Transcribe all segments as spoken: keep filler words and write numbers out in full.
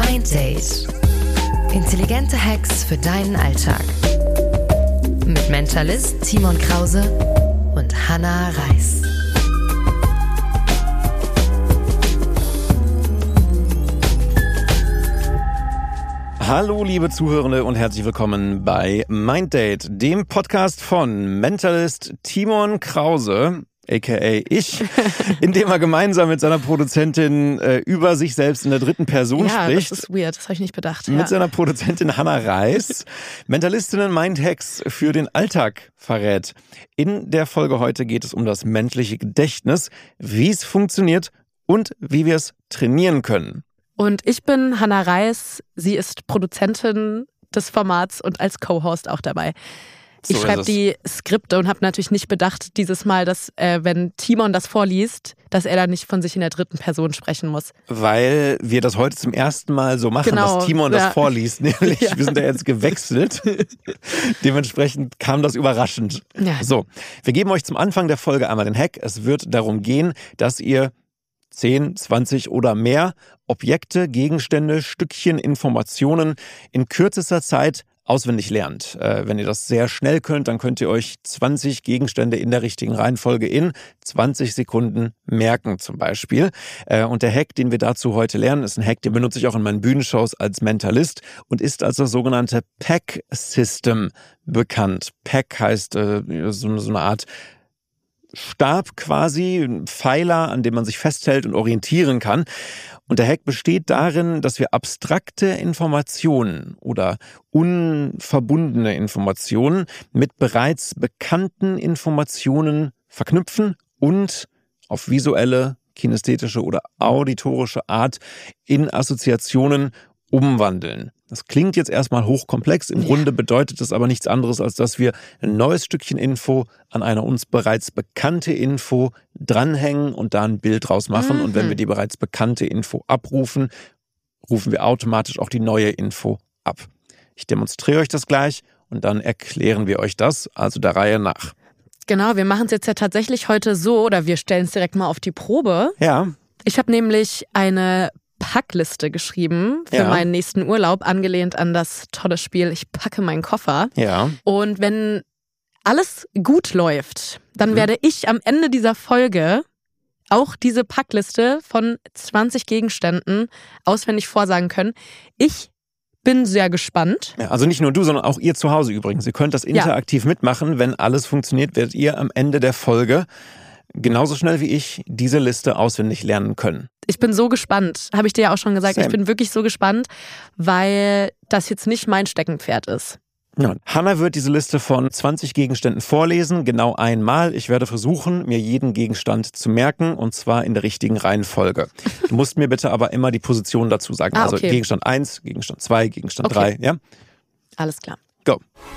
Mind Date. Intelligente Hacks für deinen Alltag. Mit Mentalist Timon Krause und Hannah Reis. Hallo liebe Zuhörende und herzlich willkommen bei Mind Date, dem Podcast von Mentalist Timon Krause, aka ich, in dem er gemeinsam mit seiner Produzentin äh, über sich selbst in der dritten Person ja, spricht. Ja, das ist weird, das habe ich nicht bedacht. Mit ja. seiner Produzentin Hannah Reis, Mentalistinnen Mindhacks für den Alltag verrät. In der Folge heute geht es um das menschliche Gedächtnis, wie es funktioniert und wie wir es trainieren können. Und ich bin Hannah Reis, sie ist Produzentin des Formats und als Co-Host auch dabei. Ich So schreibe die Skripte und habe natürlich nicht bedacht dieses Mal, dass äh, wenn Timon das vorliest, dass er dann nicht von sich in der dritten Person sprechen muss. Weil wir das heute zum ersten Mal so machen, genau, dass Timon ja. das vorliest. Nämlich, ja. wir sind ja jetzt gewechselt. Dementsprechend kam das überraschend. Ja. So, wir geben euch zum Anfang der Folge einmal den Hack. Es wird darum gehen, dass ihr zehn, zwanzig oder mehr Objekte, Gegenstände, Stückchen, Informationen in kürzester Zeit auswendig lernt. Äh, wenn ihr das sehr schnell könnt, dann könnt ihr euch zwanzig Gegenstände in der richtigen Reihenfolge in zwanzig Sekunden merken zum Beispiel. Äh, und der Hack, den wir dazu heute lernen, ist ein Hack, den benutze ich auch in meinen Bühnenshows als Mentalist und ist als das sogenannte P E C-System bekannt. P E C heißt äh, so, so eine Art Stab quasi, ein Pfeiler, an dem man sich festhält und orientieren kann. Und der Hack besteht darin, dass wir abstrakte Informationen oder unverbundene Informationen mit bereits bekannten Informationen verknüpfen und auf visuelle, kinästhetische oder auditorische Art in Assoziationen umwandeln. Das klingt jetzt erstmal hochkomplex, im ja. Grunde bedeutet das aber nichts anderes, als dass wir ein neues Stückchen Info an eine uns bereits bekannte Info dranhängen und da ein Bild draus machen. Mhm. Und wenn wir die bereits bekannte Info abrufen, rufen wir automatisch auch die neue Info ab. Ich demonstriere euch das gleich und dann erklären wir euch das, also der Reihe nach. Genau, wir machen es jetzt ja tatsächlich heute so, oder wir stellen es direkt mal auf die Probe. Ja. Ich habe nämlich eine Packliste geschrieben für ja. meinen nächsten Urlaub, angelehnt an das tolle Spiel Ich packe meinen Koffer. Ja. Und wenn alles gut läuft, dann mhm. werde ich am Ende dieser Folge auch diese Packliste von zwanzig Gegenständen auswendig vorsagen können. Ich bin sehr gespannt. Ja, also nicht nur du, sondern auch ihr zu Hause übrigens. Ihr könnt das interaktiv ja. mitmachen. Wenn alles funktioniert, werdet ihr am Ende der Folge genauso schnell wie ich diese Liste auswendig lernen können. Ich bin so gespannt, habe ich dir ja auch schon gesagt. Same. Ich bin wirklich so gespannt, weil das jetzt nicht mein Steckenpferd ist. Ja. Hannah wird diese Liste von zwanzig Gegenständen vorlesen, genau einmal. Ich werde versuchen, mir jeden Gegenstand zu merken und zwar in der richtigen Reihenfolge. Du musst mir bitte aber immer die Position dazu sagen. Ah, also okay. Gegenstand eins, Gegenstand zwei, Gegenstand okay. drei. Ja? Alles klar. Go.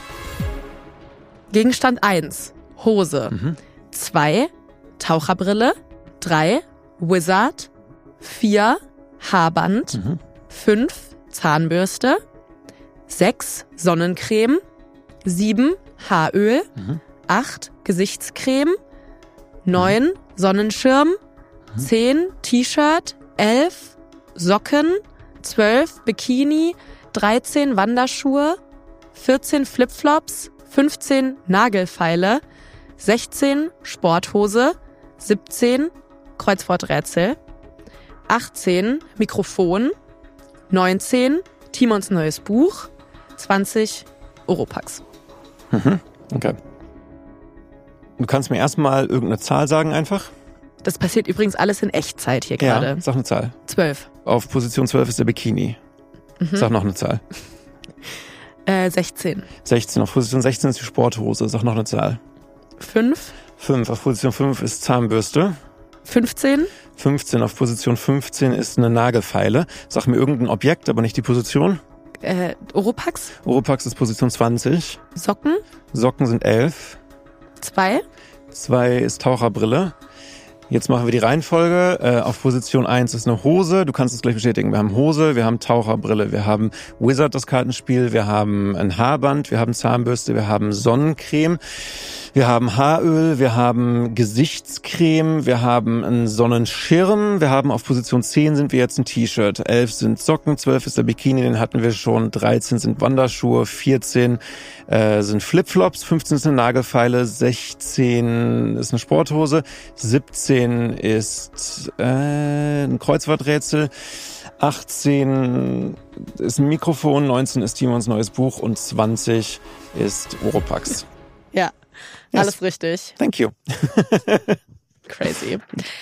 Gegenstand eins, Hose. Mhm. zwei, Taucherbrille. drei, Wizard. vier, Haarband. Mhm. fünf, Zahnbürste. sechs, Sonnencreme. sieben, Haaröl. Mhm. acht, Gesichtscreme. neun, Sonnenschirm. Mhm. zehn, T-Shirt. elf, Socken. zwölf, Bikini. dreizehn, Wanderschuhe. vierzehn, Flipflops. fünfzehn, Nagelfeile. sechzehn, Sporthose. siebzehn, Kreuzworträtsel. achtzehn, Mikrofon. neunzehn, Timons neues Buch. zwanzig, Oropax. Mhm. Okay. Du kannst mir erstmal irgendeine Zahl sagen einfach. Das passiert übrigens alles in Echtzeit hier Ja, gerade. sag eine Zahl. zwölf. Auf Position zwölf ist der Bikini. Mhm. Sag noch eine Zahl. Äh, sechzehn. sechzehn. Auf Position sechzehn ist die Sporthose. Sag noch eine Zahl. fünf. fünf. Auf Position fünf ist Zahnbürste. fünfzehn. fünfzehn. Auf Position fünfzehn ist eine Nagelfeile. Sag mir irgendein Objekt, aber nicht die Position. Äh, Oropax. Oropax ist Position zwanzig. Socken. Socken sind elf. zwei. zwei ist Taucherbrille. Jetzt machen wir die Reihenfolge. Äh, auf Position eins ist eine Hose. Du kannst es gleich bestätigen. Wir haben Hose, wir haben Taucherbrille, wir haben Wizard, das Kartenspiel, wir haben ein Haarband, wir haben Zahnbürste, wir haben Sonnencreme. Wir haben Haaröl, wir haben Gesichtscreme, wir haben einen Sonnenschirm, wir haben auf Position zehn sind wir jetzt ein T-Shirt, elf sind Socken, zwölf ist der Bikini, den hatten wir schon, dreizehn sind Wanderschuhe, vierzehn äh, sind Flipflops, fünfzehn sind Nagelfeile, sechzehn ist eine Sporthose, siebzehn ist äh, ein Kreuzworträtsel, achtzehn ist ein Mikrofon, neunzehn ist Timons neues Buch und zwanzig ist Oropax. Ja, Yes. alles richtig. Thank you. Crazy.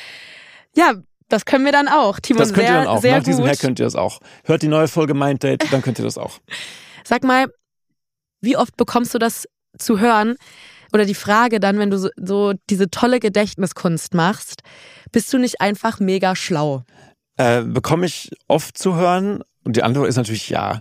Ja, das können wir dann auch. Timon, Das könnt sehr, ihr dann auch. sehr Nach gut. diesem Hack könnt ihr das auch. Hört die neue Folge Mind Date, dann könnt ihr das auch. Sag mal, wie oft bekommst du das zu hören? Oder die Frage dann, wenn du so, so diese tolle Gedächtniskunst machst, bist du nicht einfach mega schlau? Äh, bekomme ich oft zu hören? Und die Antwort ist natürlich ja.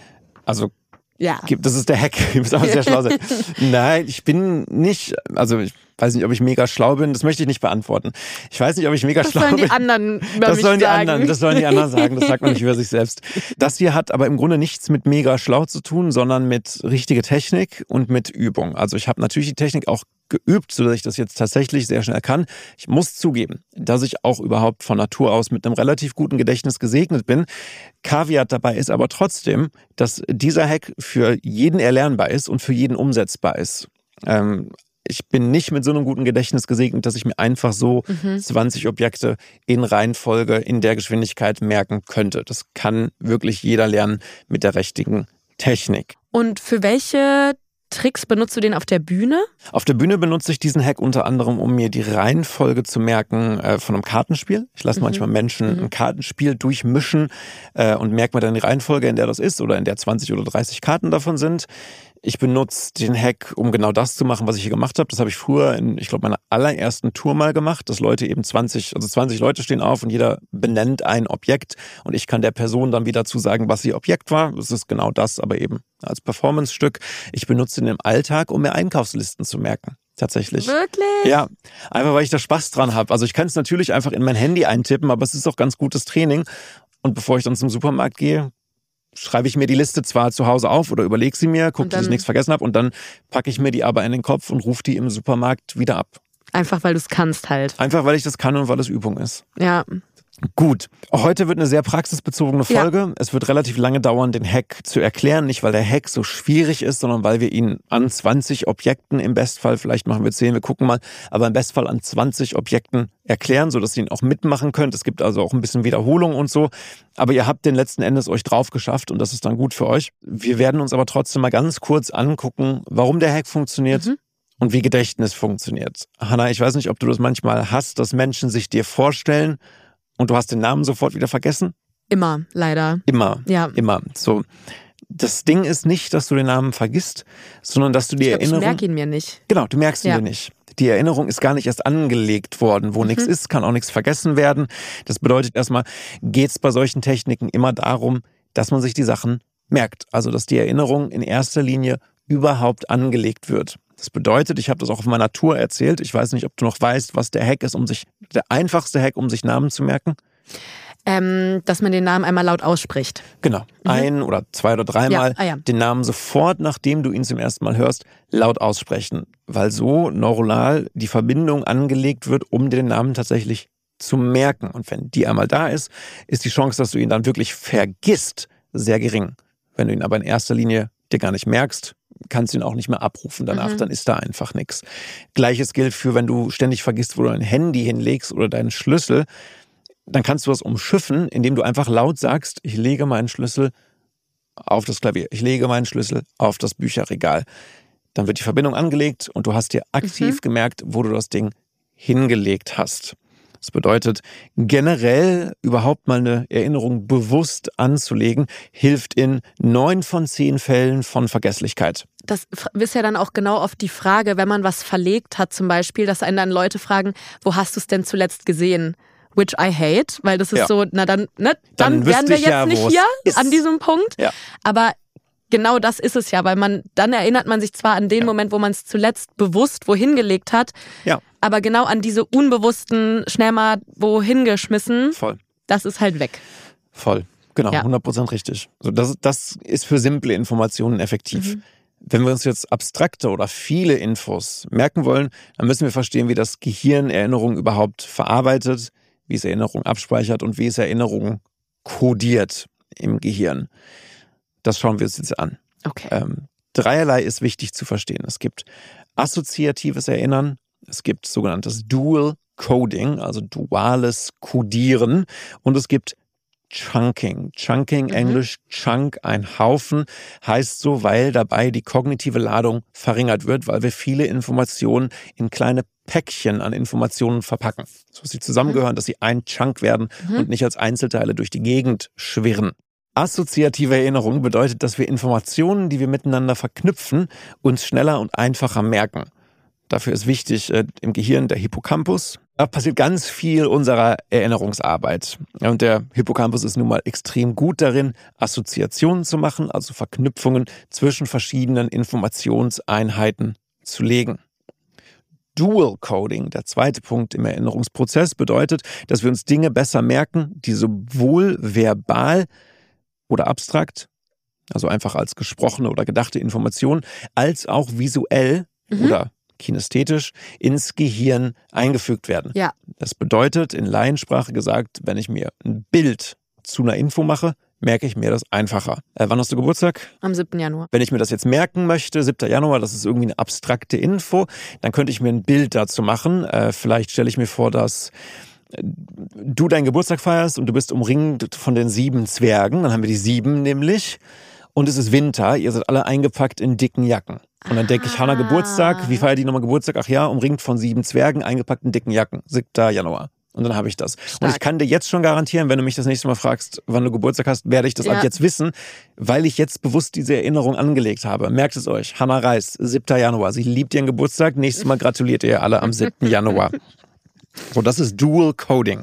Also Ja. das ist der Hack. Du bist aber sehr schlau sein. Nein, ich bin nicht, also ich weiß nicht, ob ich mega schlau bin. Das möchte ich nicht beantworten. Ich weiß nicht, ob ich mega Das schlau sollen bin. die anderen über Das mich sollen die sagen. anderen, das sollen die anderen sagen. Das sagt man nicht über sich selbst. Das hier hat aber im Grunde nichts mit mega schlau zu tun, sondern mit richtige Technik und mit Übung. Also ich habe natürlich die Technik auch geübt, sodass ich das jetzt tatsächlich sehr schnell kann. Ich muss zugeben, dass ich auch überhaupt von Natur aus mit einem relativ guten Gedächtnis gesegnet bin. Kaviat dabei ist aber trotzdem, dass dieser Hack für jeden erlernbar ist und für jeden umsetzbar ist. Ähm, ich bin nicht mit so einem guten Gedächtnis gesegnet, dass ich mir einfach so mhm. zwanzig Objekte in Reihenfolge in der Geschwindigkeit merken könnte. Das kann wirklich jeder lernen mit der richtigen Technik. Und für welche Tricks benutzt du den auf der Bühne? Auf der Bühne benutze ich diesen Hack unter anderem, um mir die Reihenfolge zu merken äh, von einem Kartenspiel. Ich lasse mhm. manchmal Menschen mhm. ein Kartenspiel durchmischen äh, und merke mir dann die Reihenfolge, in der das ist oder in der zwanzig oder dreißig Karten davon sind. Ich benutze den Hack, um genau das zu machen, was ich hier gemacht habe. Das habe ich früher in, ich glaube, meiner allerersten Tour mal gemacht, dass Leute eben zwanzig, also zwanzig Leute stehen auf und jeder benennt ein Objekt und ich kann der Person dann wieder zu sagen, was ihr Objekt war. Das ist genau das, aber eben als Performance-Stück. Ich benutze den im Alltag, um mir Einkaufslisten zu merken. Tatsächlich. Wirklich? Ja, einfach weil ich da Spaß dran habe. Also ich kann es natürlich einfach in mein Handy eintippen, aber es ist auch ganz gutes Training. Und bevor ich dann zum Supermarkt gehe, schreibe ich mir die Liste zwar zu Hause auf oder überlege sie mir, gucke, dass ich nichts vergessen habe und dann packe ich mir die aber in den Kopf und rufe die im Supermarkt wieder ab. Einfach, weil du es kannst halt. Einfach, weil ich das kann und weil es Übung ist. Ja. Gut, heute wird eine sehr praxisbezogene Folge. Ja. Es wird relativ lange dauern, den Hack zu erklären. Nicht, weil der Hack so schwierig ist, sondern weil wir ihn an zwanzig Objekten im Bestfall, vielleicht machen wir zehn, wir gucken mal, aber im Bestfall an zwanzig Objekten erklären, sodass ihr ihn auch mitmachen könnt. Es gibt also auch ein bisschen Wiederholung und so. Aber ihr habt den letzten Endes euch drauf geschafft und das ist dann gut für euch. Wir werden uns aber trotzdem mal ganz kurz angucken, warum der Hack funktioniert. Mhm. Und wie Gedächtnis funktioniert. Hanna, ich weiß nicht, ob du das manchmal hast, dass Menschen sich dir vorstellen, und du hast den Namen sofort wieder vergessen? Immer, leider. Immer, ja. immer. So, das Ding ist nicht, dass du den Namen vergisst, sondern dass du die ich glaub, Erinnerung... Ich merke ihn mir nicht. Genau, du merkst ihn ja. dir nicht. Die Erinnerung ist gar nicht erst angelegt worden. Wo mhm. nichts ist, kann auch nichts vergessen werden. Das bedeutet erstmal, geht es bei solchen Techniken immer darum, dass man sich die Sachen merkt. Also, dass die Erinnerung in erster Linie überhaupt angelegt wird. Das bedeutet, ich habe das auch auf meiner Tour erzählt, ich weiß nicht, ob du noch weißt, was der Hack ist, um sich, der einfachste Hack, um sich Namen zu merken. Ähm, dass man den Namen einmal laut ausspricht. Genau, mhm. ein oder zwei oder dreimal ja. Ah, ja. den Namen sofort, nachdem du ihn zum ersten Mal hörst, laut aussprechen. Weil so neuronal die Verbindung angelegt wird, um dir den Namen tatsächlich zu merken. Und wenn die einmal da ist, ist die Chance, dass du ihn dann wirklich vergisst, sehr gering. Wenn du ihn aber in erster Linie dir gar nicht merkst, kannst du ihn auch nicht mehr abrufen danach, mhm. dann ist da einfach nichts. Gleiches gilt für, wenn du ständig vergisst, wo du dein Handy hinlegst oder deinen Schlüssel, dann kannst du das umschiffen, indem du einfach laut sagst, ich lege meinen Schlüssel auf das Klavier, ich lege meinen Schlüssel auf das Bücherregal. Dann wird die Verbindung angelegt und du hast dir aktiv mhm. gemerkt, wo du das Ding hingelegt hast. Das bedeutet, generell überhaupt mal eine Erinnerung bewusst anzulegen, hilft in neun von zehn Fällen von Vergesslichkeit. Das ist ja dann auch genau oft die Frage, wenn man was verlegt hat zum Beispiel, dass einen dann Leute fragen, wo hast du es denn zuletzt gesehen? Which I hate, weil das ist ja. so, na dann, ne, dann, dann wären wir jetzt ja, nicht hier ist. an diesem Punkt. Ja. Aber genau das ist es ja, weil man, dann erinnert man sich zwar an den ja. Moment, wo man es zuletzt bewusst wohin gelegt hat, ja. aber genau an diese unbewussten, schnell mal wohin geschmissen, Voll. das ist halt weg. Voll, genau, ja. hundert Prozent richtig. Also das, das ist für simple Informationen effektiv. Mhm. Wenn wir uns jetzt abstrakte oder viele Infos merken wollen, dann müssen wir verstehen, wie das Gehirn Erinnerungen überhaupt verarbeitet, wie es Erinnerungen abspeichert und wie es Erinnerungen kodiert im Gehirn. Das schauen wir uns jetzt an. Okay. Ähm, dreierlei ist wichtig zu verstehen. Es gibt assoziatives Erinnern, es gibt sogenanntes Dual Coding, also duales Codieren, und es gibt Chunking. Chunking, mhm. Englisch Chunk, ein Haufen, heißt so, weil dabei die kognitive Ladung verringert wird, weil wir viele Informationen in kleine Päckchen an Informationen verpacken, so dass sie zusammengehören, mhm. dass sie ein Chunk werden mhm. und nicht als Einzelteile durch die Gegend schwirren. Assoziative Erinnerung bedeutet, dass wir Informationen, die wir miteinander verknüpfen, uns schneller und einfacher merken. Dafür ist wichtig äh, im Gehirn der Hippocampus. Da passiert ganz viel unserer Erinnerungsarbeit. Und der Hippocampus ist nun mal extrem gut darin, Assoziationen zu machen, also Verknüpfungen zwischen verschiedenen Informationseinheiten zu legen. Dual Coding, der zweite Punkt im Erinnerungsprozess, bedeutet, dass wir uns Dinge besser merken, die sowohl verbal oder abstrakt, also einfach als gesprochene oder gedachte Information, als auch visuell mhm. oder kinästhetisch ins Gehirn eingefügt werden. Ja. Das bedeutet, in Laiensprache gesagt, wenn ich mir ein Bild zu einer Info mache, merke ich mir das einfacher. Äh, wann hast du Geburtstag? Am siebten Januar. Wenn ich mir das jetzt merken möchte, siebter Januar, das ist irgendwie eine abstrakte Info, dann könnte ich mir ein Bild dazu machen. Äh, vielleicht stelle ich mir vor, dass du deinen Geburtstag feierst und du bist umringt von den sieben Zwergen. Dann haben wir die sieben nämlich. Und es ist Winter, ihr seid alle eingepackt in dicken Jacken. Und dann denke ich, Hannah Geburtstag, wie feiert die nochmal Geburtstag? Ach ja, umringt von sieben Zwergen, eingepackt in dicken Jacken, siebter Januar. Und dann habe ich das. Stark. Und ich kann dir jetzt schon garantieren, wenn du mich das nächste Mal fragst, wann du Geburtstag hast, werde ich das ja. ab jetzt wissen, weil ich jetzt bewusst diese Erinnerung angelegt habe. Merkt es euch, Hannah Reis, siebter Januar. Sie liebt ihren Geburtstag, nächstes Mal gratuliert ihr alle am siebten Januar. So, das ist Dual Coding.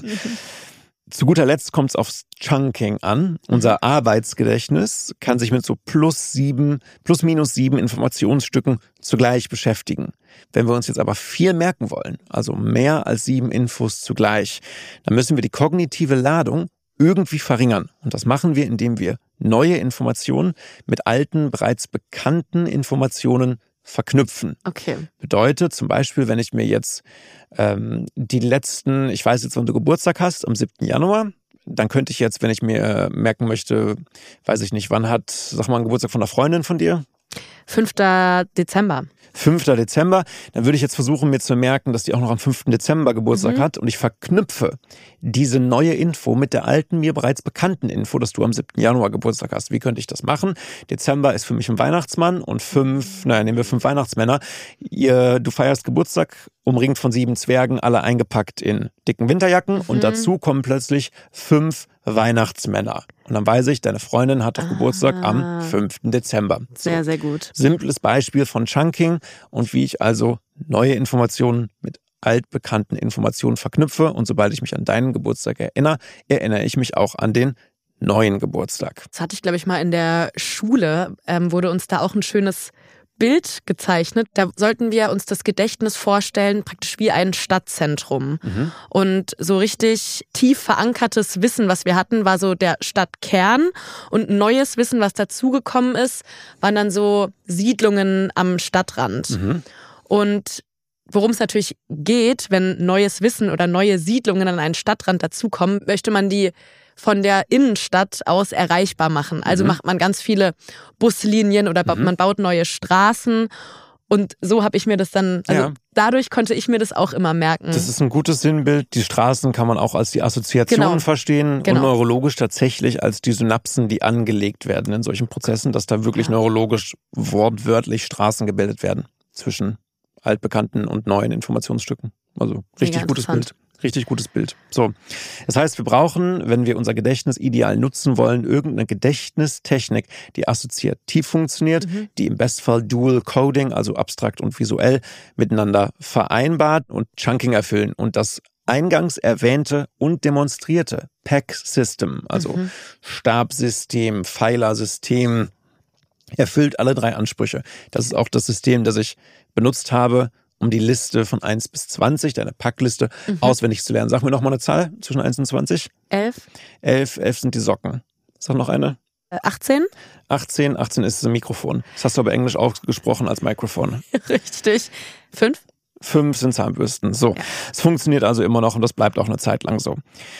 Zu guter Letzt kommt es aufs Chunking an. Unser Arbeitsgedächtnis kann sich mit so plus sieben, plus minus sieben Informationsstücken zugleich beschäftigen. Wenn wir uns jetzt aber viel merken wollen, also mehr als sieben Infos zugleich, dann müssen wir die kognitive Ladung irgendwie verringern. Und das machen wir, indem wir neue Informationen mit alten, bereits bekannten Informationen verknüpfen. Okay. Bedeutet zum Beispiel, wenn ich mir jetzt ähm, die letzten, ich weiß jetzt, wann du Geburtstag hast, am siebten Januar, dann könnte ich jetzt, wenn ich mir äh, merken möchte, weiß ich nicht, wann hat, sag mal, einen Geburtstag von einer Freundin von dir? fünfter Dezember. fünfter Dezember, dann würde ich jetzt versuchen, mir zu merken, dass die auch noch am fünften Dezember Geburtstag mhm. hat und ich verknüpfe diese neue Info mit der alten, mir bereits bekannten Info, dass du am siebten Januar Geburtstag hast. Wie könnte ich das machen? Dezember ist für mich ein Weihnachtsmann und fünf, naja, nehmen wir fünf Weihnachtsmänner. Ihr, du feierst Geburtstag, umringt von sieben Zwergen, alle eingepackt in dicken Winterjacken mhm. und dazu kommen plötzlich fünf Weihnachtsmänner. Und dann weiß ich, deine Freundin hat doch ah. Geburtstag am fünften Dezember. So. Sehr, sehr gut. Simples Beispiel von Chunking und wie ich also neue Informationen mit altbekannten Informationen verknüpfe. Und sobald ich mich an deinen Geburtstag erinnere, erinnere ich mich auch an den neuen Geburtstag. Das hatte ich, glaube ich, mal in der Schule, ähm, wurde uns da auch ein schönes Bild gezeichnet. Da sollten wir uns das Gedächtnis vorstellen, praktisch wie ein Stadtzentrum. Mhm. Und so richtig tief verankertes Wissen, was wir hatten, war so der Stadtkern. Und neues Wissen, was dazugekommen ist, waren dann so Siedlungen am Stadtrand. Mhm. Und worum es natürlich geht, wenn neues Wissen oder neue Siedlungen an einen Stadtrand dazukommen, möchte man die von der Innenstadt aus erreichbar machen. Also mhm. macht man ganz viele Buslinien oder mhm. man baut neue Straßen. Und so habe ich mir das dann, also ja. dadurch konnte ich mir das auch immer merken. Das ist ein gutes Sinnbild. Die Straßen kann man auch als die Assoziationen genau. verstehen genau. und neurologisch tatsächlich als die Synapsen, die angelegt werden in solchen Prozessen, dass da wirklich ja. neurologisch wortwörtlich Straßen gebildet werden zwischen altbekannten und neuen Informationsstücken. Also richtig gutes Bild. Richtig gutes Bild. So, das heißt, wir brauchen, wenn wir unser Gedächtnis ideal nutzen wollen, irgendeine Gedächtnistechnik, die assoziativ funktioniert, mhm. die im Bestfall Dual Coding, also abstrakt und visuell, miteinander vereinbart und Chunking erfüllen. Und das eingangs erwähnte und demonstrierte P E C-System, also mhm. Stabsystem, Pfeilersystem, erfüllt alle drei Ansprüche. Das ist auch das System, das ich benutzt habe, um die Liste von eins bis zwanzig, deine Packliste, mhm. auswendig zu lernen. Sag mir noch mal eine Zahl zwischen eins und zwanzig. elf. elf, elf sind die Socken. Sag noch eine. achtzehn? achtzehn, achtzehn ist ein Mikrofon. Das hast du aber Englisch ausgesprochen als Mikrofon. Richtig. fünf? fünf sind Zahnbürsten. So, ja. Es funktioniert also immer noch und das bleibt auch eine Zeit lang so.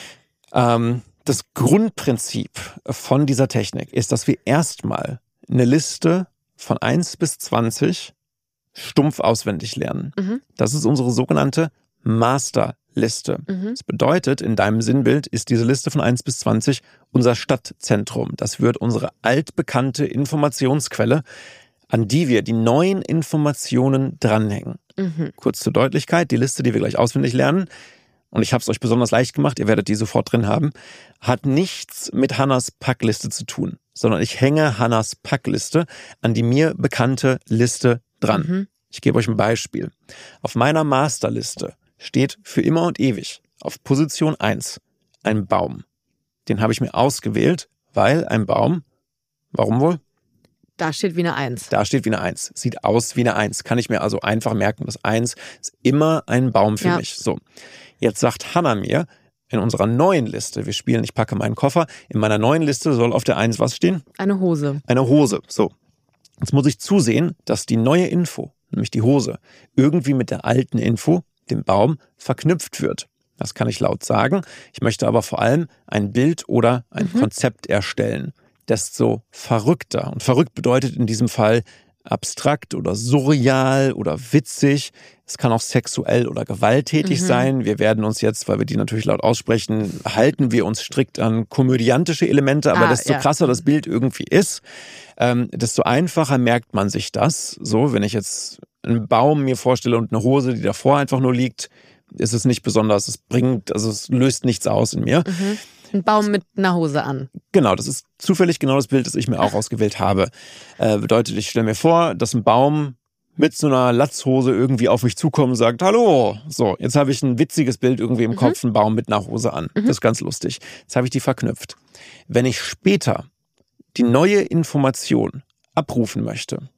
Ähm, das Grundprinzip von dieser Technik ist, dass wir erstmal eine Liste von eins bis zwanzig stumpf auswendig lernen. Mhm. Das ist unsere sogenannte Masterliste. Mhm. Das bedeutet, in deinem Sinnbild ist diese Liste von eins bis zwanzig unser Stadtzentrum. Das wird unsere altbekannte Informationsquelle, an die wir die neuen Informationen dranhängen. Mhm. Kurz zur Deutlichkeit, die Liste, die wir gleich auswendig lernen, und ich habe es euch besonders leicht gemacht, ihr werdet die sofort drin haben, hat nichts mit Hannas Packliste zu tun, sondern ich hänge Hannas Packliste an die mir bekannte Liste dran. Mhm. Ich gebe euch ein Beispiel. Auf meiner Masterliste steht für immer und ewig auf Position eins ein Baum. Den habe ich mir ausgewählt, weil ein Baum, warum wohl? Da steht wie eine eins. Da steht wie eine eins. Sieht aus wie eine eins. Kann ich mir also einfach merken, das eins ist immer ein Baum für ja. mich. So, jetzt sagt Hanna mir in unserer neuen Liste, wir spielen, ich packe meinen Koffer, in meiner neuen Liste soll auf der eins was stehen? Eine Hose. Eine Hose, so. Jetzt muss ich zusehen, dass die neue Info, nämlich die Hose, irgendwie mit der alten Info, dem Baum, verknüpft wird. Das kann ich laut sagen. Ich möchte aber vor allem ein Bild oder ein mhm. Konzept erstellen. Desto verrückter. Und verrückt bedeutet in diesem Fall abstrakt oder surreal oder witzig. Es kann auch sexuell oder gewalttätig mhm. sein. Wir werden uns jetzt, weil wir die natürlich laut aussprechen, halten wir uns strikt an komödiantische Elemente. Aber ah, desto ja. krasser das Bild irgendwie ist, ähm, desto einfacher merkt man sich das. So, wenn ich jetzt einen Baum mir vorstelle und eine Hose, die davor einfach nur liegt, ist es nicht besonders. Es bringt, also es löst nichts aus in mir. Mhm. Ein Baum mit einer Hose an. Genau, das ist zufällig genau das Bild, das ich mir auch ausgewählt habe. Äh, bedeutet, ich stelle mir vor, dass ein Baum mit so einer Latzhose irgendwie auf mich zukommt und sagt, hallo. So, jetzt habe ich ein witziges Bild irgendwie im mhm. Kopf, ein Baum mit einer Hose an. Mhm. Das ist ganz lustig. Jetzt habe ich die verknüpft. Wenn ich später die neue Information abrufen möchte,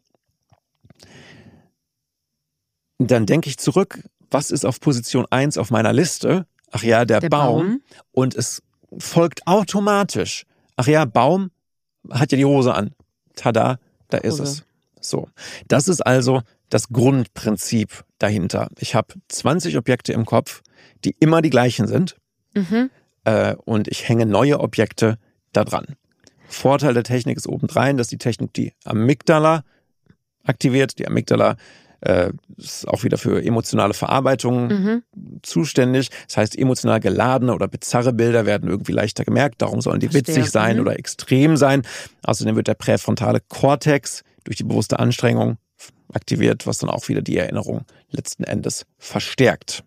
dann denke ich zurück, was ist auf Position eins auf meiner Liste? Ach ja, der, der Baum. Baum. Und es folgt automatisch. Ach ja, Baum hat ja die Hose an. Tada, da ist Hose. Es. So. Das ist also das Grundprinzip dahinter. Ich habe zwanzig Objekte im Kopf, die immer die gleichen sind. Mhm. Äh, und ich hänge neue Objekte da dran. Vorteil der Technik ist obendrein, dass die Technik die Amygdala aktiviert. Die Amygdala Äh, ist auch wieder für emotionale Verarbeitung mhm. zuständig. Das heißt, emotional geladene oder bizarre Bilder werden irgendwie leichter gemerkt. Darum sollen die Verstehe. witzig sein mhm. oder extrem sein. Außerdem wird der präfrontale Kortex durch die bewusste Anstrengung aktiviert, was dann auch wieder die Erinnerung letzten Endes verstärkt.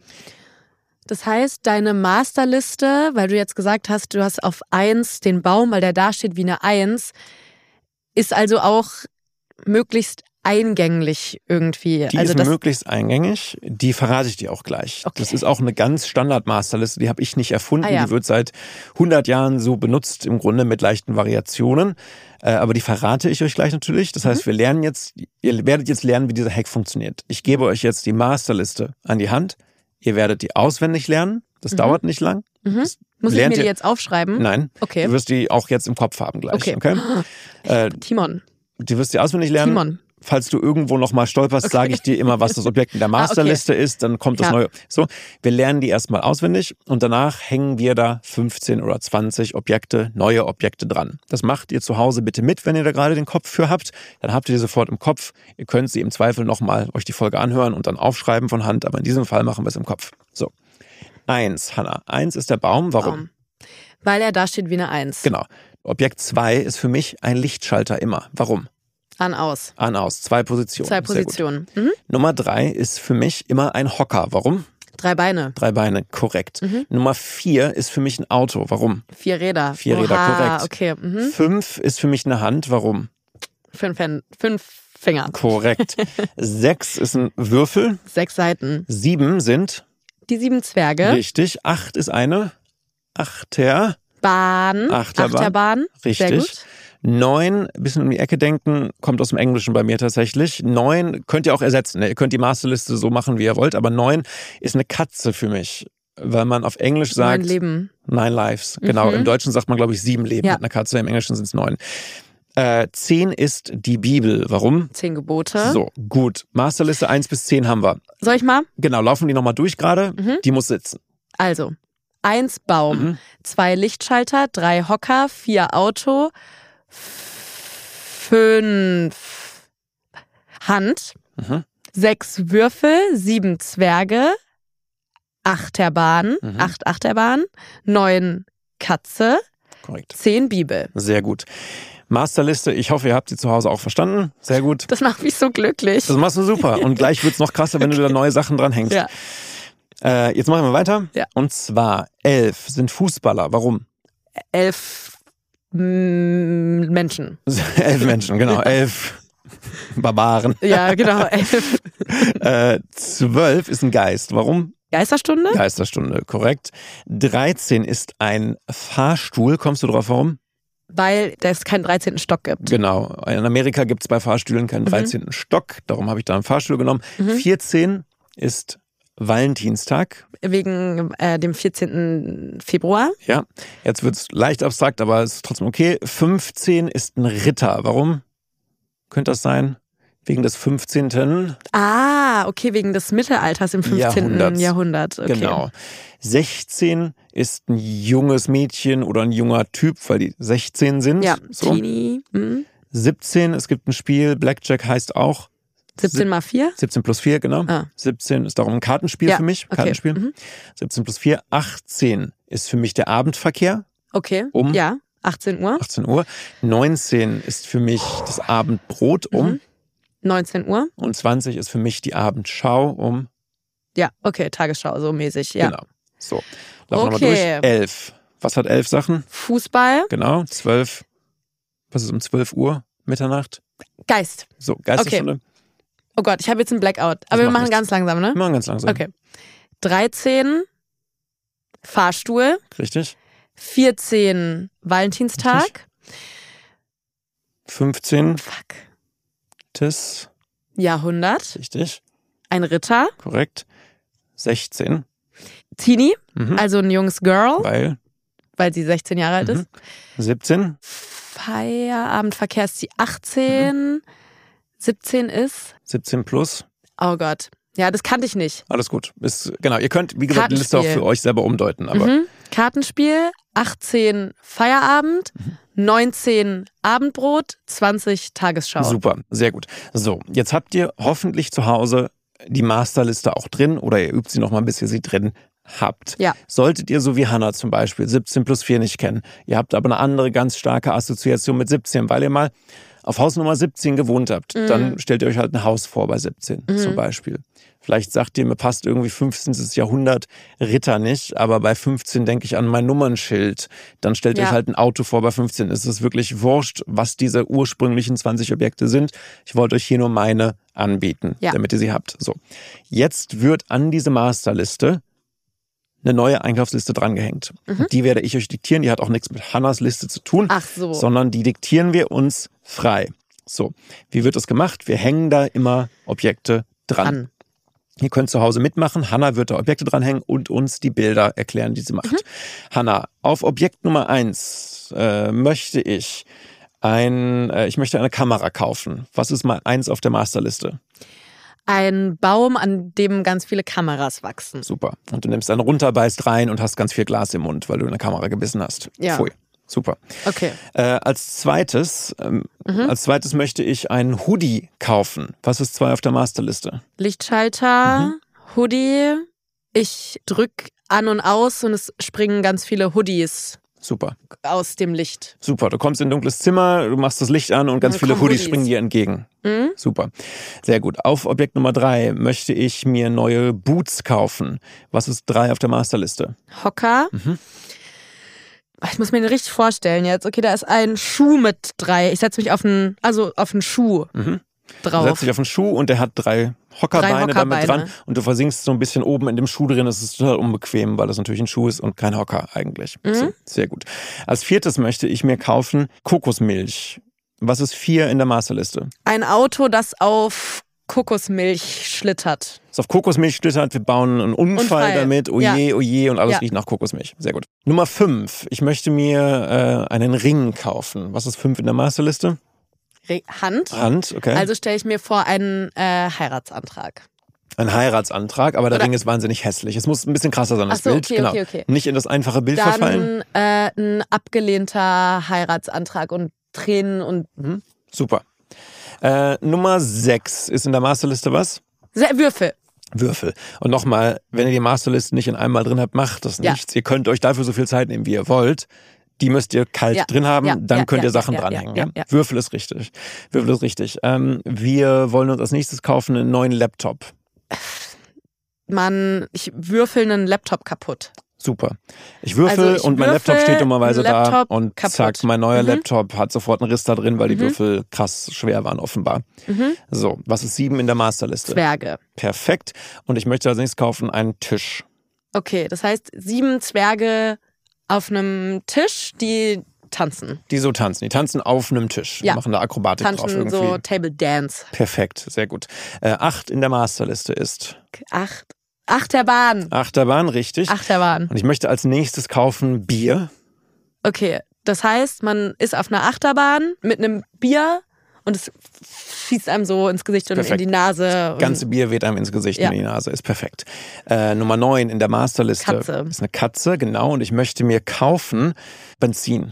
Das heißt, deine Masterliste, weil du jetzt gesagt hast, du hast auf eins den Baum, weil der da steht wie eine eins, ist also auch möglichst eingänglich irgendwie. Die also ist das möglichst eingängig, die verrate ich dir auch gleich. Okay. Das ist auch eine ganz Standard-Masterliste, die habe ich nicht erfunden, ah, ja. die wird seit hundert Jahren so benutzt, im Grunde mit leichten Variationen, äh, aber die verrate ich euch gleich natürlich. Das mhm. heißt, wir lernen jetzt, ihr werdet jetzt lernen, wie dieser Hack funktioniert. Ich gebe euch jetzt die Masterliste an die Hand, ihr werdet die auswendig lernen, das mhm. dauert nicht lang. Mhm. Muss ich mir die jetzt aufschreiben? Nein, okay. Du wirst die auch jetzt im Kopf haben gleich. Okay. okay? Äh, Timon. Du wirst die auswendig lernen. Timon. Falls du irgendwo nochmal stolperst, okay. sage ich dir immer, was das Objekt in der Masterliste ah, okay. ist, dann kommt das ja. neue. So, wir lernen die erstmal auswendig und danach hängen wir da fünfzehn oder zwanzig Objekte, neue Objekte dran. Das macht ihr zu Hause bitte mit, wenn ihr da gerade den Kopf für habt. Dann habt ihr die sofort im Kopf. Ihr könnt sie im Zweifel nochmal euch die Folge anhören und dann aufschreiben von Hand, aber in diesem Fall machen wir es im Kopf. So, eins, Hanna. Eins ist der Baum. Warum? Baum. Weil er da steht wie eine Eins. Genau. Objekt zwei ist für mich ein Lichtschalter immer. Warum? An, aus. An, aus. Zwei Positionen. Zwei Positionen. Mhm. Nummer drei ist für mich immer ein Hocker. Warum? Drei Beine. Drei Beine, korrekt. Mhm. Nummer vier ist für mich ein Auto. Warum? Vier Räder. Vier Oha, Räder, korrekt. Okay. Mhm. Fünf ist für mich eine Hand. Warum? Fünf, fünf Finger. Korrekt. Sechs ist ein Würfel. Sechs Seiten. Sieben sind? Die sieben Zwerge. Richtig. Acht ist eine Achter. Bahn. Achterbahn. Achterbahn. Richtig. Sehr gut. Neun, ein bisschen um die Ecke denken, kommt aus dem Englischen bei mir tatsächlich. Neun könnt ihr auch ersetzen. Ihr könnt die Masterliste so machen, wie ihr wollt, aber neun ist eine Katze für mich. weil man auf Englisch sagt... Neun Leben. Nine Lives, genau. Mhm. Im Deutschen sagt man, glaube ich, sieben Leben Ja. mit einer Katze, im Englischen sind es neun. Äh, zehn ist die Bibel. Warum? Zehn Gebote. So, gut. Masterliste eins bis zehn haben wir. Soll ich mal? Genau, laufen die nochmal durch gerade. Mhm. Die muss sitzen. Also, eins Baum, Mhm. zwei Lichtschalter, drei Hocker, vier Auto, fünf Hand, Mhm. sechs Würfel, sieben Zwerge, Achterbahn, Mhm. acht Achterbahn, neun Katze, Korrekt. zehn Bibel. Sehr gut. Masterliste, ich hoffe, ihr habt sie zu Hause auch verstanden. Sehr gut. Das macht mich so glücklich. Das machst du super. Und gleich wird's noch krasser, wenn du da neue Sachen dranhängst. Ja. Äh, jetzt machen wir weiter. Ja. Und zwar elf sind Fußballer. Warum? Elf mm, Menschen. elf Menschen, genau. Elf Barbaren. Ja, genau, elf. Äh, zwölf ist ein Geist. Warum? Geisterstunde? Geisterstunde, korrekt. dreizehn ist ein Fahrstuhl. Kommst du drauf, warum? Weil es keinen dreizehnten Stock gibt. Genau. In Amerika gibt es bei Fahrstühlen keinen dreizehnten Stock. Darum habe ich da einen Fahrstuhl genommen. Mhm. vierzehn ist Valentinstag. Wegen äh, dem vierzehnten Februar. Ja, jetzt wird es leicht abstrakt, aber es ist trotzdem okay. fünfzehn ist ein Ritter. Warum könnte das sein? Wegen des fünfzehnten Ah, okay, wegen des Mittelalters im fünfzehnten Jahrhunderts. Jahrhundert. Okay. Genau. sechzehn ist ein junges Mädchen oder ein junger Typ, weil die sechzehn sind. Ja, so. Teenie. Hm. siebzehn, es gibt ein Spiel, Blackjack heißt auch siebzehn mal vier? siebzehn plus vier, genau. Ah. siebzehn ist darum ein Kartenspiel Ja, für mich. okay. Kartenspiel. Mhm. siebzehn plus vier. achtzehn ist für mich der Abendverkehr. Okay, Um? ja, achtzehn Uhr. achtzehn Uhr. neunzehn ist für mich das Abendbrot um. Mhm. neunzehn Uhr. Und zwanzig ist für mich die Abendschau um. Ja, okay, Tagesschau, so mäßig, ja. Genau. So. Laufen wir Okay. nochmal durch. elf. Was hat elf Sachen? Fußball, Genau. zwölf. Was ist um zwölf Uhr? Mitternacht? Geist. So, Geisterstunde. Oh Gott, ich habe jetzt einen Blackout. Aber wir macht machen nichts. ganz langsam, ne? Wir machen ganz langsam. Okay. dreizehn, Fahrstuhl. Richtig. vierzehn, Valentinstag. fünfzehn. Fuck. Tis. Jahrhundert. Richtig. Ein Ritter. Korrekt. sechzehn. Teenie, Mhm. also ein junges Girl, Weil. weil sie sechzehn Jahre alt Mhm. ist. siebzehn. Feierabendverkehr ist die achtzehn. Mhm. siebzehn ist. siebzehn plus. Oh Gott. Ja, das kannte ich nicht. Alles gut. Ist, genau. Ihr könnt, wie gesagt, die Liste auch Kartenspiel. für euch selber umdeuten. Aber Mhm. Kartenspiel, achtzehn Feierabend, Mhm. neunzehn Abendbrot, zwanzig Tagesschau. super. Sehr gut. So, jetzt habt ihr hoffentlich zu Hause die Masterliste auch drin oder ihr übt sie noch mal, bis ihr sie drin habt. Ja. Solltet ihr so wie Hannah zum Beispiel siebzehn plus vier nicht kennen, ihr habt aber eine andere ganz starke Assoziation mit siebzehn, weil ihr mal auf Haus Nummer siebzehn gewohnt habt, Mhm. dann stellt ihr euch halt ein Haus vor bei siebzehn Mhm. zum Beispiel. Vielleicht sagt ihr, mir passt irgendwie fünfzehnten Jahrhundert Ritter nicht, aber bei fünfzehn denke ich an mein Nummernschild. Dann stellt Ja. euch halt ein Auto vor bei fünfzehn. Es ist wirklich wurscht, was diese ursprünglichen zwanzig Objekte sind. Ich wollte euch hier nur meine anbieten, Ja. damit ihr sie habt. So, jetzt wird an diese Masterliste eine neue Einkaufsliste drangehängt. Mhm. Die werde ich euch diktieren. Die hat auch nichts mit Hannas Liste zu tun, Ach so. sondern die diktieren wir uns frei. So, wie wird das gemacht? Wir hängen da immer Objekte dran. An. Ihr könnt zu Hause mitmachen. Hanna wird da Objekte dranhängen und uns die Bilder erklären, die sie macht. Mhm. Hanna, auf Objekt Nummer eins äh, möchte ich ein, äh, ich möchte eine Kamera kaufen. Was ist mal eins auf der Masterliste? Ein Baum, an dem ganz viele Kameras wachsen. Super. Und du nimmst dann runter, beißt rein und hast ganz viel Glas im Mund, weil du in der Kamera gebissen hast. Ja. Pfui. Super. Okay. Äh, als zweites, ähm, Mhm. als zweites möchte ich einen Hoodie kaufen. Was ist zwei auf der Masterliste? Lichtschalter, Mhm. Hoodie. Ich drück an und aus und es springen ganz viele Hoodies Super. aus dem Licht. Super. Du kommst in ein dunkles Zimmer, du machst das Licht an und ganz Dann viele kommen Hoodies Hoodies. springen dir entgegen. Mhm. Super. Sehr gut. Auf Objekt Nummer drei möchte ich mir neue Boots kaufen. Was ist drei auf der Masterliste? Hocker. Mhm. Ich muss mir den richtig vorstellen jetzt. Okay, da ist ein Schuh mit drei. Ich setze mich auf einen, also auf einen Schuh Mhm. Du drauf. setzt dich auf einen Schuh und der hat drei Hockerbeine, Drei damit Hockerbeine. dran und du versinkst so ein bisschen oben in dem Schuh drin. Das ist total unbequem, weil das natürlich ein Schuh ist und kein Hocker eigentlich. Mhm. So, sehr gut. Als viertes möchte ich mir kaufen Kokosmilch. Was ist vier in der Masterliste? Ein Auto, das auf Kokosmilch schlittert. Es auf Kokosmilch schlittert, wir bauen einen Unfall, Unfall. damit, oje, Ja. oje, und alles Ja. riecht nach Kokosmilch. Sehr gut. Nummer fünf. Ich möchte mir äh, einen Ring kaufen. Was ist fünf in der Masterliste? Re- Hand. Hand, okay. Also stelle ich mir vor einen äh, Heiratsantrag. Ein Heiratsantrag, aber der Oder- Ring ist wahnsinnig hässlich. Es muss ein bisschen krasser sein, das Ach so, Bild. okay, genau. okay, okay. Nicht in das einfache Bild verfallen. Dann äh, ein abgelehnter Heiratsantrag und Tränen und Mhm. Super. Äh, Nummer sechs ist in der Masterliste was? Se- Würfel. Würfel. Und nochmal, wenn ihr die Masterliste nicht in einmal drin habt, macht das Ja. nichts. Ihr könnt euch dafür so viel Zeit nehmen, wie ihr wollt. Die müsst ihr kalt Ja. drin haben, Ja. dann Ja. könnt Ja. ihr Sachen Ja. Ja. dranhängen. Ja. Ja? Ja. Würfel ist richtig. Würfel ist richtig. Ähm, wir wollen uns als nächstes kaufen einen neuen Laptop. Man, ich würfel einen Laptop kaputt. Super. Ich würfel Also ich und mein würfel, Laptop steht dummerweise da Laptop und kaputt. zack, mein neuer Mhm. Laptop hat sofort einen Riss da drin, weil die Mhm. Würfel krass schwer waren offenbar. Mhm. So, was ist sieben in der Masterliste? Zwerge. Perfekt. Und ich möchte als nächstes kaufen einen Tisch. Okay, das heißt sieben Zwerge auf einem Tisch, die tanzen. Die so tanzen. Die tanzen auf einem Tisch. Ja. Machen da Akrobatik drauf Tanzen irgendwie. so Table Dance. Perfekt, sehr gut. Äh, acht in der Masterliste ist Acht. Achterbahn. Achterbahn, richtig. Achterbahn. Und ich möchte als nächstes kaufen Bier. Okay, das heißt, man ist auf einer Achterbahn mit einem Bier und es schießt einem so ins Gesicht und Perfekt. in die Nase. Das und ganze Bier weht einem ins Gesicht Ja. und in die Nase. Ist perfekt. Äh, Nummer neun in der Masterliste Katze. ist eine Katze, genau. Und ich möchte mir kaufen Benzin.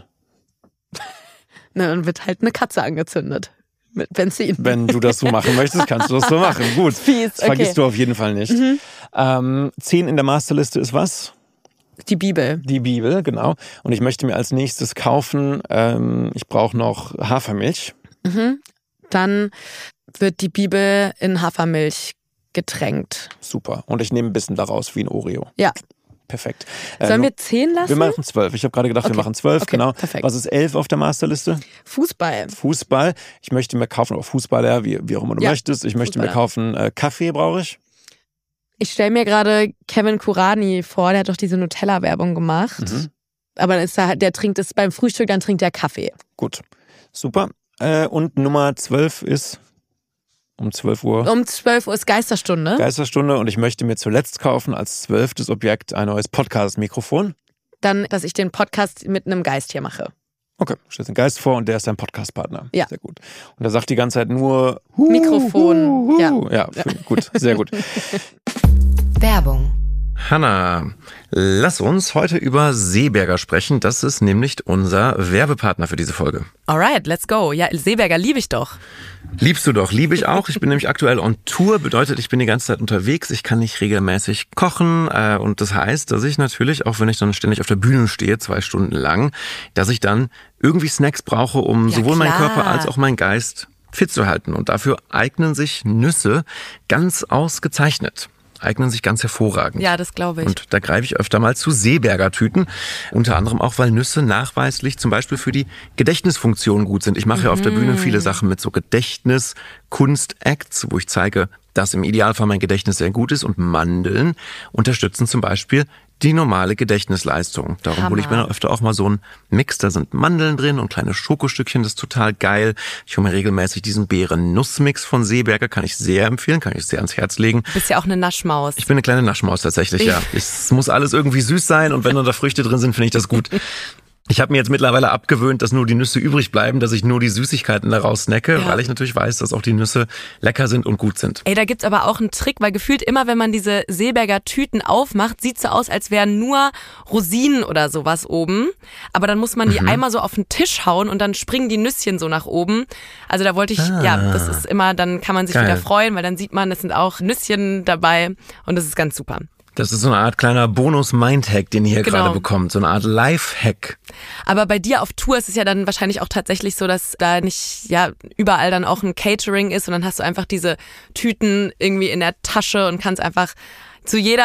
Na, dann wird halt eine Katze angezündet. Mit Benzin. Wenn du das so machen möchtest, kannst du das so machen. Gut, Fies, das vergisst okay. du auf jeden Fall nicht. Mhm. Ähm, zehn in der Masterliste ist was? Die Bibel. Die Bibel, genau. Und ich möchte mir als nächstes kaufen, ähm, ich brauche noch Hafermilch. Mhm. Dann wird die Bibel in Hafermilch getränkt. Super. Und ich nehme ein bisschen daraus wie ein Oreo. Ja. Perfekt. Äh, Sollen wir zehn lassen? wir machen zwölf. Ich habe gerade gedacht, Okay. wir machen zwölf. Okay, Genau. perfekt. Was ist elf auf der Masterliste? Fußball. Fußball. Ich möchte mir kaufen, oder Fußballer, wie, wie auch immer du Ja, möchtest. Ich möchte mir Fußballer. kaufen, äh, Kaffee brauche ich. Ich stelle mir gerade Kevin Kurani vor, der hat doch diese Nutella-Werbung gemacht. Mhm. Aber dann ist er, der trinkt es beim Frühstück, dann trinkt er Kaffee. Gut. Super. Äh, und Nummer zwölf ist um zwölf Uhr. Um zwölf Uhr ist Geisterstunde. Geisterstunde, und ich möchte mir zuletzt kaufen als zwölftes Objekt ein neues Podcast-Mikrofon. Dann, dass ich den Podcast mit einem Geist hier mache. Okay, stellst einen Geist vor und der ist dein Podcast-Partner. Ja. Sehr gut. Und er sagt die ganze Zeit nur hu, Mikrofon, hu, hu. ja. Ja, ja. Gut, sehr gut. Werbung. Hanna, lass uns heute über Seeberger sprechen. Das ist nämlich unser Werbepartner für diese Folge. Alright, let's go. Ja, Seeberger liebe ich doch. Liebst du doch, liebe ich auch. Ich bin nämlich aktuell on Tour, bedeutet, ich bin die ganze Zeit unterwegs. Ich kann nicht regelmäßig kochen äh, und das heißt, dass ich natürlich, auch wenn ich dann ständig auf der Bühne stehe, zwei Stunden lang, dass ich dann irgendwie Snacks brauche, um Ja, sowohl meinen klar. Körper als auch meinen Geist fit zu halten. Und dafür eignen sich Nüsse ganz ausgezeichnet. Eignen sich ganz hervorragend. Ja, das glaube ich. Und da greife ich öfter mal zu Seeberger Tüten. Unter anderem auch, weil Nüsse nachweislich zum Beispiel für die Gedächtnisfunktion gut sind. Ich mache ja auf der Bühne viele Sachen mit so Gedächtnis-Kunst-Acts, wo ich zeige, dass im Idealfall mein Gedächtnis sehr gut ist. Und Mandeln unterstützen zum Beispiel die normale Gedächtnisleistung. Darum Hammer. hole ich mir dann öfter auch mal so einen Mix. Da sind Mandeln drin und kleine Schokostückchen. Das ist total geil. Ich hole mir regelmäßig diesen Beeren-Nuss-Mix von Seeberger. Kann ich sehr empfehlen, kann ich sehr ans Herz legen. Du bist ja auch eine Naschmaus. Ich bin eine kleine Naschmaus tatsächlich, ja. Es muss alles irgendwie süß sein und wenn dann da Früchte drin sind, finde ich das gut. Ich habe mir jetzt mittlerweile abgewöhnt, dass nur die Nüsse übrig bleiben, dass ich nur die Süßigkeiten daraus snacke, Ja. weil ich natürlich weiß, dass auch die Nüsse lecker sind und gut sind. Ey, da gibt's aber auch einen Trick, weil gefühlt immer, wenn man diese Seeberger Tüten aufmacht, sieht's so aus, als wären nur Rosinen oder sowas oben. Aber dann muss man die Mhm. einmal so auf den Tisch hauen und dann springen die Nüsschen so nach oben. Also da wollte ich, Ah. ja, das ist immer, dann kann man sich Geil. wieder freuen, weil dann sieht man, es sind auch Nüsschen dabei und das ist ganz super. Das ist so eine Art kleiner Bonus-Mind-Hack, den ihr hier Genau. gerade bekommt. So eine Art Life-Hack. Aber bei dir auf Tour ist es ja dann wahrscheinlich auch tatsächlich so, dass da nicht ja überall dann auch ein Catering ist und dann hast du einfach diese Tüten irgendwie in der Tasche und kannst einfach zu jeder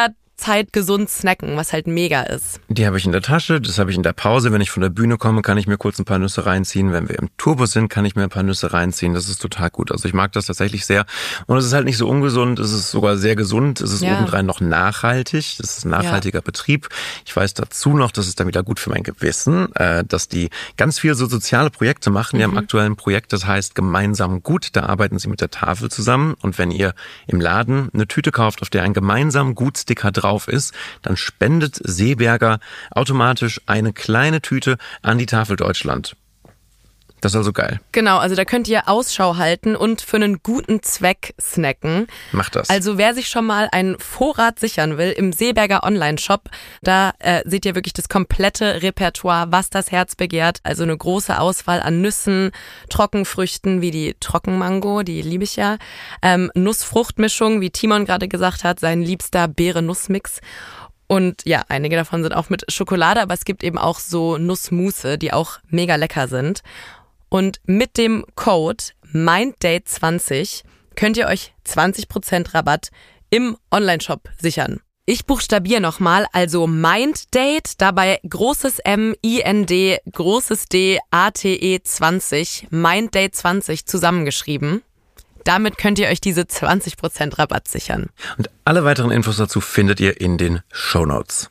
jederzeit gesund snacken, was halt mega ist. Die habe ich in der Tasche, das habe ich in der Pause. Wenn ich von der Bühne komme, kann ich mir kurz ein paar Nüsse reinziehen. Wenn wir im Tourbus sind, kann ich mir ein paar Nüsse reinziehen. Das ist total gut. Also ich mag das tatsächlich sehr. Und es ist halt nicht so ungesund, es ist sogar sehr gesund. Es ist Ja. obendrein noch nachhaltig. Das ist ein nachhaltiger ja. Betrieb. Ich weiß dazu noch, das ist dann wieder gut für mein Gewissen, äh, dass die ganz viel so soziale Projekte machen. Die mhm. haben aktuell ein Projekt, das heißt Gemeinsam gut. Da arbeiten sie mit der Tafel zusammen. Und wenn ihr im Laden eine Tüte kauft, auf der ein Gemeinsam gut Sticker drauf ist, dann spendet Seeberger automatisch eine kleine Tüte an die Tafel Deutschland. Das ist also geil. Genau, also da könnt ihr Ausschau halten und für einen guten Zweck snacken. Macht das. Also wer sich schon mal einen Vorrat sichern will im Seeberger Online-Shop, da äh, seht ihr wirklich das komplette Repertoire, was das Herz begehrt. Also eine große Auswahl an Nüssen, Trockenfrüchten wie die Trockenmango, die liebe ich ja, ähm, Nussfruchtmischung, wie Timon gerade gesagt hat, sein liebster Beere-Nuss-Mix. Und ja, einige davon sind auch mit Schokolade, aber es gibt eben auch so Nussmusse, die auch mega lecker sind. Und mit dem Code MINDDATE zwanzig könnt ihr euch zwanzig Prozent Rabatt im Onlineshop sichern. Ich buchstabiere nochmal, also MINDDATE, dabei großes M, I N D, großes D, A T E zwanzig, MINDDATE zwanzig zusammengeschrieben. Damit könnt ihr euch diese zwanzig Prozent Rabatt sichern. Und alle weiteren Infos dazu findet ihr in den Shownotes.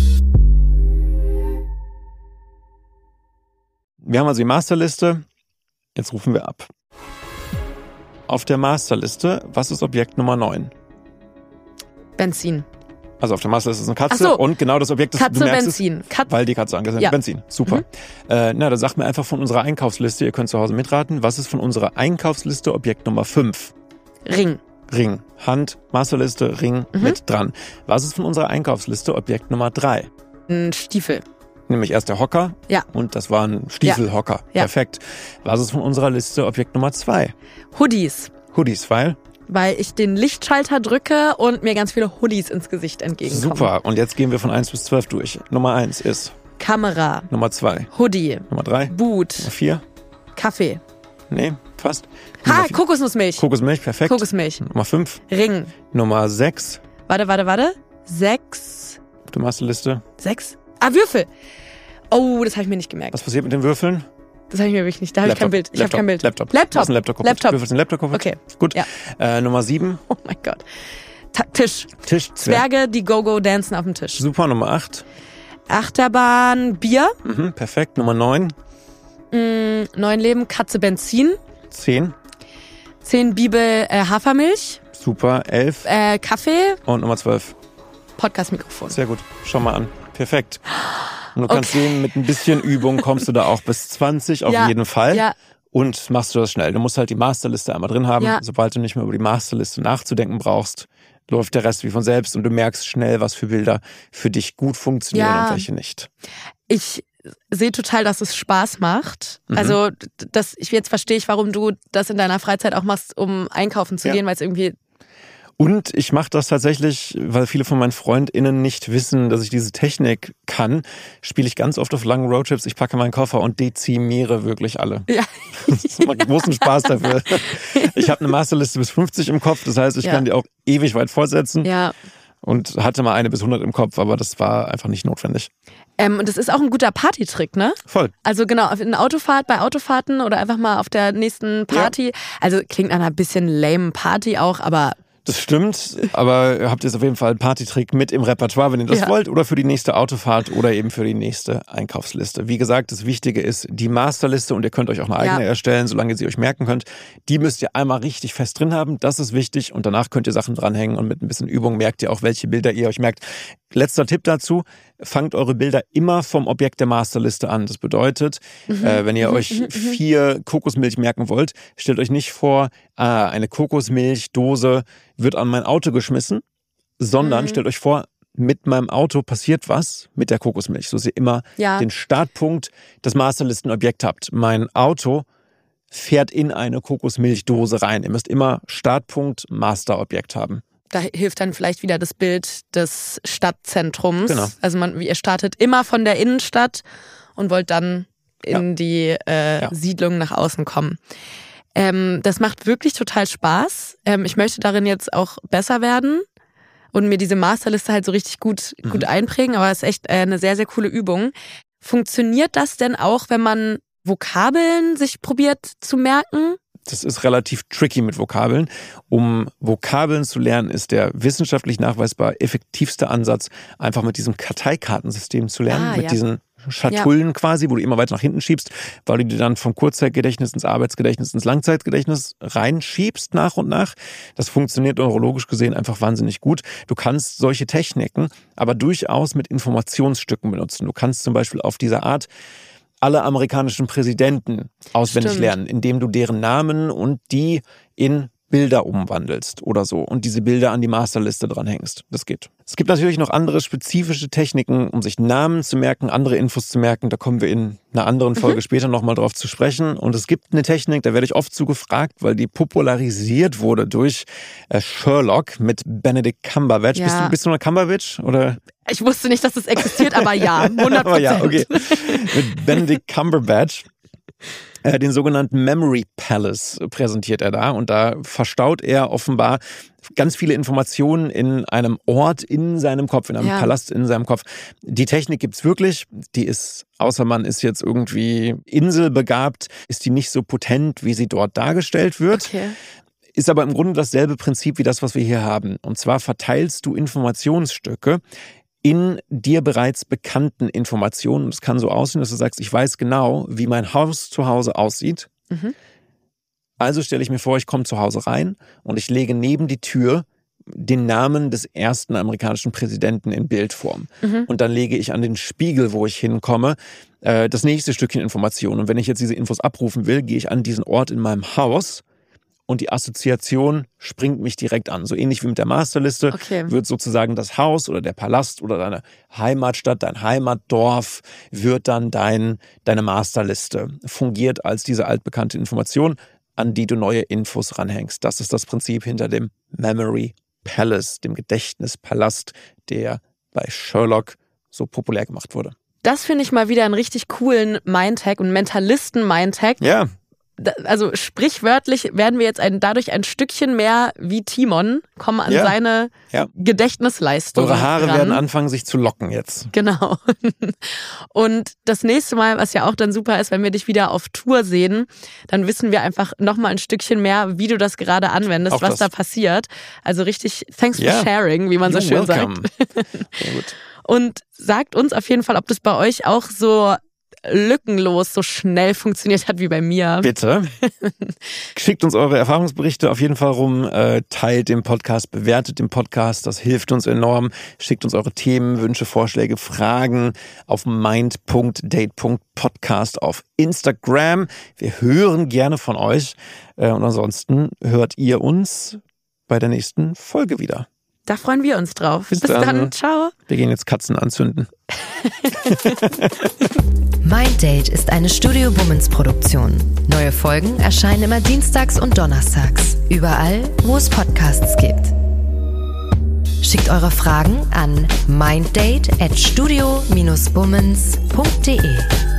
Wir haben also die Masterliste. Jetzt rufen wir ab. Auf der Masterliste, was ist Objekt Nummer neun? Benzin. Also auf der Masterliste ist eine Katze Ach so. und genau das Objekt, das Katze, du merkst, Benzin. ist, Kat- weil die Katze angesagt ja. ist. Benzin, super. Mhm. Äh, na, dann sagt mir einfach von unserer Einkaufsliste, ihr könnt zu Hause mitraten, was ist von unserer Einkaufsliste Objekt Nummer fünf? Ring. Ring. Hand, Masterliste, Ring Mhm. mit dran. Was ist von unserer Einkaufsliste Objekt Nummer drei? Ein Stiefel. Nämlich erst der Hocker. Ja. Und das war ein Stiefelhocker. Ja. Perfekt. Was ist von unserer Liste Objekt Nummer zwei? Hoodies. Hoodies, weil? Weil ich den Lichtschalter drücke und mir ganz viele Hoodies ins Gesicht entgegenkommen. Super. Und jetzt gehen wir von eins bis zwölf durch. Nummer eins ist? Kamera. Nummer zwei. Hoodie. Nummer drei. Boot. Nummer vier. Kaffee. Nee, fast. Ha, Nummer vier. Kokosnussmilch. Kokosmilch, perfekt. Kokosmilch. Nummer fünf. Ring. Nummer sechs. Warte, warte, warte. Sechs. Auf der Masterliste. Sechs? Ah, Würfel. Oh, das habe ich mir nicht gemerkt. Was passiert mit den Würfeln? Das habe ich mir wirklich nicht. Da habe ich kein Bild. Ich habe kein Bild. Laptop. Laptop. Was ist ein Laptop? Laptop. Würfel sind Laptop. Okay. Gut. Ja. Äh, Nummer sieben. Oh mein Gott. Ta- Tisch. Tisch. Zwerge, die Go-Go dancen auf dem Tisch. Super. Nummer acht. Achterbahn, Bier. Mhm, perfekt. Nummer neun. Mm, neun Leben, Katze, Benzin. Zehn. Zehn Bibel, äh, Hafermilch. Super. Elf. Äh, Kaffee. Und Nummer zwölf. Podcast-Mikrofon. Sehr gut. Schau mal an. Perfekt. Und du kannst Okay. sehen, mit ein bisschen Übung kommst du da auch bis zwanzig auf Ja, jeden Fall. ja. Und machst du das schnell. Du musst halt die Masterliste einmal drin haben. Ja. Sobald du nicht mehr über die Masterliste nachzudenken brauchst, läuft der Rest wie von selbst und du merkst schnell, was für Bilder für dich gut funktionieren Ja. und welche nicht. Ich sehe total, dass es Spaß macht. Mhm. Also, das, ich jetzt verstehe ich, warum du das in deiner Freizeit auch machst, um einkaufen zu Ja. gehen, weil es irgendwie Und ich mache das tatsächlich, weil viele von meinen FreundInnen nicht wissen, dass ich diese Technik kann, spiele ich ganz oft auf langen Roadtrips. Ich packe meinen Koffer und dezimiere wirklich alle. Ja. Ich mache großen Spaß dafür. Ich habe eine Masterliste bis fünfzig im Kopf, das heißt, ich Ja. kann die auch ewig weit fortsetzen Ja. und hatte mal eine bis hundert im Kopf, aber das war einfach nicht notwendig. Ähm, und das ist auch ein guter Partytrick, ne? Voll. Also genau, in Autofahrt, bei Autofahrten oder einfach mal auf der nächsten Party. Also klingt nach einer bisschen lame Party auch, aber Das stimmt, aber ihr habt jetzt auf jeden Fall einen Partytrick mit im Repertoire, wenn ihr das Ja. wollt, oder für die nächste Autofahrt oder eben für die nächste Einkaufsliste. Wie gesagt, das Wichtige ist die Masterliste und ihr könnt euch auch eine eigene Ja. erstellen, solange ihr sie euch merken könnt. Die müsst ihr einmal richtig fest drin haben, das ist wichtig und danach könnt ihr Sachen dranhängen und mit ein bisschen Übung merkt ihr auch, welche Bilder ihr euch merkt. Letzter Tipp dazu, fangt eure Bilder immer vom Objekt der Masterliste an. Das bedeutet, Mhm. äh, wenn ihr euch vier Kokosmilch merken wollt, stellt euch nicht vor, ah, eine Kokosmilchdose wird an mein Auto geschmissen, sondern Mhm. stellt euch vor, mit meinem Auto passiert was mit der Kokosmilch, so dass ihr immer ja. den Startpunkt des Masterlistenobjekt habt. Mein Auto fährt in eine Kokosmilchdose rein. Ihr müsst immer Startpunkt Masterobjekt haben. Da hilft dann vielleicht wieder das Bild des Stadtzentrums. Genau. Also man, ihr startet immer von der Innenstadt und wollt dann in Ja. die äh, Ja. Siedlung nach außen kommen. Ähm, das macht wirklich total Spaß. Ähm, ich möchte darin jetzt auch besser werden und mir diese Masterliste halt so richtig gut, mhm. gut einprägen. Aber es ist echt äh, eine sehr, sehr coole Übung. Funktioniert das denn auch, wenn man Vokabeln sich probiert zu merken? Das ist relativ tricky mit Vokabeln. Um Vokabeln zu lernen, ist der wissenschaftlich nachweisbar effektivste Ansatz, einfach mit diesem Karteikartensystem zu lernen, ah, mit ja. diesen Schatullen ja. quasi, wo du immer weiter nach hinten schiebst, weil du die dann vom Kurzzeitgedächtnis ins Arbeitsgedächtnis, ins Langzeitgedächtnis reinschiebst nach und nach. Das funktioniert neurologisch gesehen einfach wahnsinnig gut. Du kannst solche Techniken aber durchaus mit Informationsstücken benutzen. Du kannst zum Beispiel auf diese Art alle amerikanischen Präsidenten auswendig Stimmt. lernen, indem du deren Namen und die in Bilder umwandelst oder so und diese Bilder an die Masterliste dranhängst. Das geht. Es gibt natürlich noch andere spezifische Techniken, um sich Namen zu merken, andere Infos zu merken. Da kommen wir in einer anderen Folge mhm. später nochmal drauf zu sprechen. Und es gibt eine Technik, da werde ich oft zugefragt, weil die popularisiert wurde durch äh, Sherlock mit Benedict Cumberbatch. Ja. Bist du, bist du eine Cumberbatch? Oder? Ich wusste nicht, dass das existiert, aber ja, hundert Prozent. aber ja, okay. Mit Benedict Cumberbatch. Den sogenannten Memory Palace präsentiert er da und da verstaut er offenbar ganz viele Informationen in einem Ort in seinem Kopf, in einem ja. Palast in seinem Kopf. Die Technik gibt's wirklich, die ist, außer man ist jetzt irgendwie inselbegabt, ist die nicht so potent, wie sie dort dargestellt wird. Okay. Ist aber im Grunde dasselbe Prinzip wie das, was wir hier haben. Und zwar verteilst du Informationsstücke in dir bereits bekannten Informationen. Es kann so aussehen, dass du sagst, ich weiß genau, wie mein Haus zu Hause aussieht. Mhm. Also stelle ich mir vor, ich komme zu Hause rein und ich lege neben die Tür den Namen des ersten amerikanischen Präsidenten in Bildform. Mhm. Und dann lege ich an den Spiegel, wo ich hinkomme, das nächste Stückchen Information. Und wenn ich jetzt diese Infos abrufen will, gehe ich an diesen Ort in meinem Haus und die Assoziation springt mich direkt an. So ähnlich wie mit der Masterliste okay. wird sozusagen das Haus oder der Palast oder deine Heimatstadt, dein Heimatdorf wird dann dein, deine Masterliste. Fungiert als diese altbekannte Information, an die du neue Infos ranhängst. Das ist das Prinzip hinter dem Memory Palace, dem Gedächtnispalast, der bei Sherlock so populär gemacht wurde. Das finde ich mal wieder einen richtig coolen Mindhack und Mentalisten-Mindhack. Ja. Also sprichwörtlich werden wir jetzt ein, dadurch ein Stückchen mehr wie Timon, kommen an ja. seine ja. Gedächtnisleistung Eure Haare ran. werden anfangen, sich zu locken jetzt. Genau. Und das nächste Mal, was ja auch dann super ist, wenn wir dich wieder auf Tour sehen, dann wissen wir einfach nochmal ein Stückchen mehr, wie du das gerade anwendest, auch was das. da passiert. Also richtig, thanks yeah. for sharing, wie man You're so schön welcome. sagt. Sehr gut. Und sagt uns auf jeden Fall, ob das bei euch auch so lückenlos so schnell funktioniert hat wie bei mir. Bitte. Schickt uns eure Erfahrungsberichte auf jeden Fall rum, äh, teilt den Podcast, bewertet den Podcast, das hilft uns enorm. Schickt uns eure Themen, Wünsche, Vorschläge, Fragen auf mind punkt date punkt podcast auf Instagram. Wir hören gerne von euch äh, und ansonsten hört ihr uns bei der nächsten Folge wieder. Da freuen wir uns drauf. Bis, Bis dann. dann. Ciao. Wir gehen jetzt Katzen anzünden. Minddate ist eine Studio Bummens Produktion. Neue Folgen erscheinen immer dienstags und donnerstags. Überall, wo es Podcasts gibt. Schickt eure Fragen an minddate at studio dash bummens punkt de.